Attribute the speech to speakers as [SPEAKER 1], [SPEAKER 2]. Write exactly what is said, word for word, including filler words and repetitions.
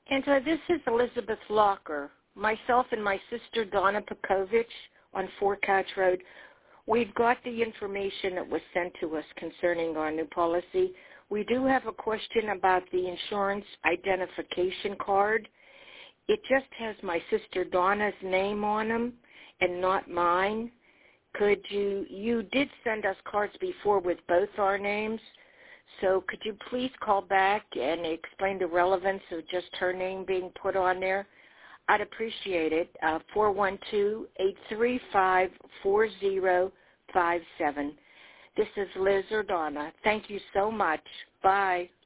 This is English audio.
[SPEAKER 1] And so this is Elizabeth Locker. Myself and my sister Donna Pekovich on Fort Couch Road. We've got the information that was sent to us concerning our new policy. We do have a question about the insurance identification card. It just has my sister Donna's name on them and not mine. Could you, you did send us cards before with both our names, so could you please call back and explain the relevance of just her name being put on there? I'd appreciate it. Uh, four one two, eight three five, four zero five seven. This is Liz or Donna. Thank you so much. Bye.